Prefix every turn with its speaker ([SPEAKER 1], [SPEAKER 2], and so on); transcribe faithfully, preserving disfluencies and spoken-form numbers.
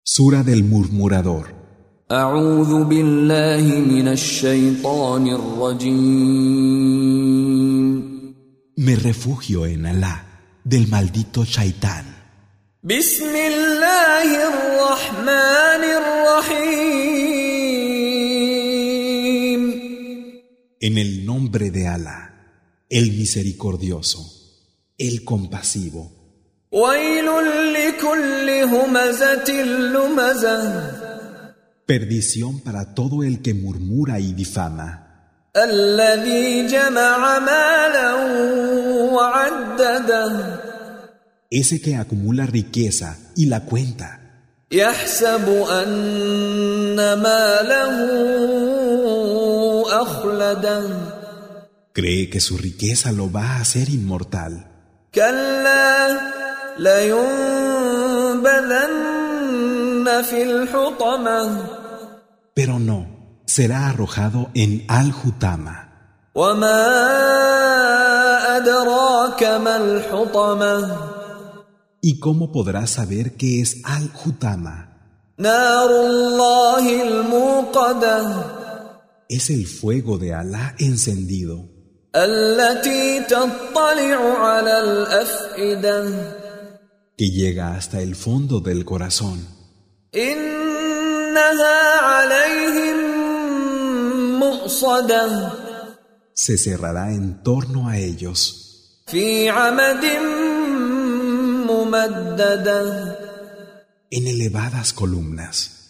[SPEAKER 1] Sura del murmurador.
[SPEAKER 2] أعوذ بالله من الشيطان الرجيم.
[SPEAKER 1] Me refugio en Alá, del maldito Shaitán.
[SPEAKER 2] بسم الله الرحمن الرحيم.
[SPEAKER 1] En el nombre de Alá, el misericordioso, el compasivo.
[SPEAKER 2] ويل لكل همزة لمزة.
[SPEAKER 1] Perdición para todo el que murmura y difama.
[SPEAKER 2] الذي جمع مالا وعدده.
[SPEAKER 1] Ese que acumula riqueza y la cuenta.
[SPEAKER 2] يحسب أن ماله أخلده.
[SPEAKER 1] Cree que su riqueza lo va a hacer inmortal.
[SPEAKER 2] كلا لينبذن في الحطمة.
[SPEAKER 1] Pero no, será arrojado en Al-Hutama.
[SPEAKER 2] وما أدراك ما الحطمة.
[SPEAKER 1] ¿Y cómo podrás saber qué es Al-Hutama?
[SPEAKER 2] نار الله الموقدة.
[SPEAKER 1] Es el fuego de Alá encendido,
[SPEAKER 2] التي تطلع على الأفئدة.
[SPEAKER 1] que llega hasta el fondo del corazón.
[SPEAKER 2] إنها عليهم مؤصدة.
[SPEAKER 1] Se cerrará en torno a ellos
[SPEAKER 2] في عمد ممددة.
[SPEAKER 1] en elevadas columnas.